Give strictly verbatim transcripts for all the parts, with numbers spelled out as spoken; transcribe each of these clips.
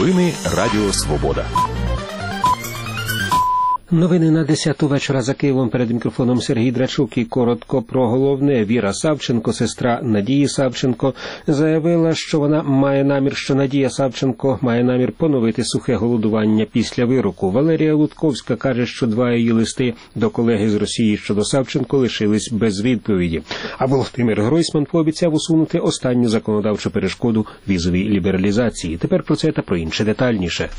Новини Радіо Свобода. Новини на десяту вечора за Києвом. Перед мікрофоном Сергій Драчук. І коротко про головне. Віра Савченко, сестра Надії Савченко, заявила, що вона має намір, що Надія Савченко має намір поновити сухе голодування після вироку. Валерія Лутковська каже, що два її листи до колеги з Росії щодо Савченко лишились без відповіді. А Володимир Гройсман пообіцяв усунути останню законодавчу перешкоду візовій лібералізації. Тепер про це та про інше детальніше.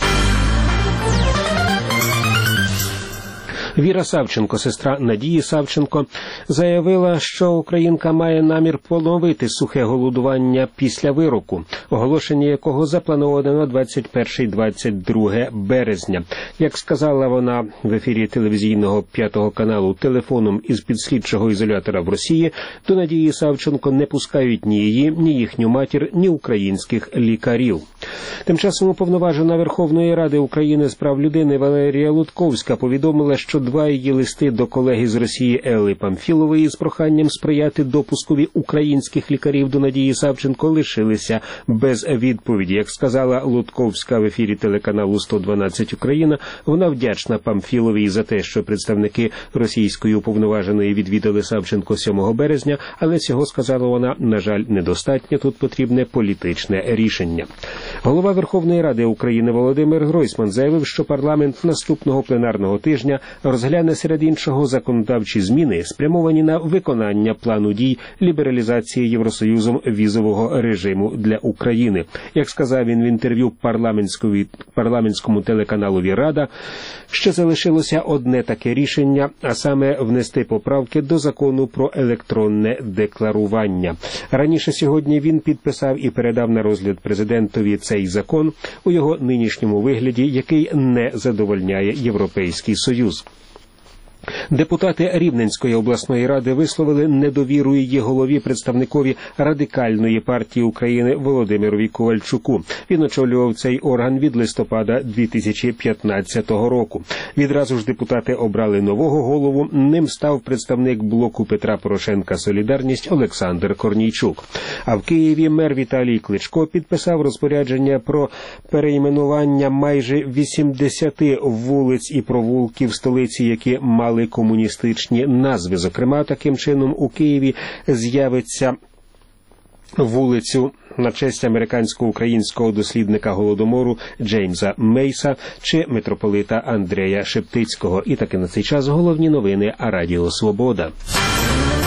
Віра Савченко, сестра Надії Савченко, заявила, що українка має намір поновити сухе голодування після вироку, оголошення якого заплановано на двадцять перше - двадцять друге березня. Як сказала вона в ефірі телевізійного п'ятого каналу телефоном із підслідчого ізолятора в Росії, до Надії Савченко не пускають ні її, ні їхню матір, ні українських лікарів. Тим часом уповноважена Верховної Ради України з прав людини Валерія Лутковська повідомила, що два її листи до колеги з Росії Елли Памфілової з проханням сприяти допускові українських лікарів до Надії Савченко лишилися без відповіді. Як сказала Лутковська в ефірі телеканалу сто дванадцять Україна, вона вдячна Памфіловій за те, що представники російської уповноваженої відвідали Савченко сьомого березня, але цього, сказала вона, на жаль, недостатньо, тут потрібне політичне рішення. Голова Верховної Ради України Володимир Гройсман заявив, що парламент наступного пленарного тижня розгляне серед іншого законодавчі зміни, спрямовані на виконання плану дій лібералізації Євросоюзом візового режиму для України. Як сказав він в інтерв'ю парламентському телеканалові «Рада», ще залишилося одне таке рішення, а саме внести поправки до закону про електронне декларування. Раніше сьогодні він підписав і передав на розгляд президентові цей закон у його нинішньому вигляді, який не задовольняє Європейський Союз. Депутати Рівненської обласної ради висловили недовіру її голові, представникові Радикальної партії України Володимирові Ковальчуку. Він очолював цей орган від листопада дві тисячі п'ятнадцятого року. Відразу ж депутати обрали нового голову. Ним став представник блоку Петра Порошенка «Солідарність» Олександр Корнійчук. А в Києві мер Віталій Кличко підписав розпорядження про перейменування майже вісімдесяти вулиць і провулків столиці, які мали комуністичні назви. Зокрема, таким чином у Києві з'явиться вулицю на честь американсько-українського дослідника Голодомору Джеймса Мейса чи митрополита Андрея Шептицького. І таки на цей час головні новини Радіо Свобода.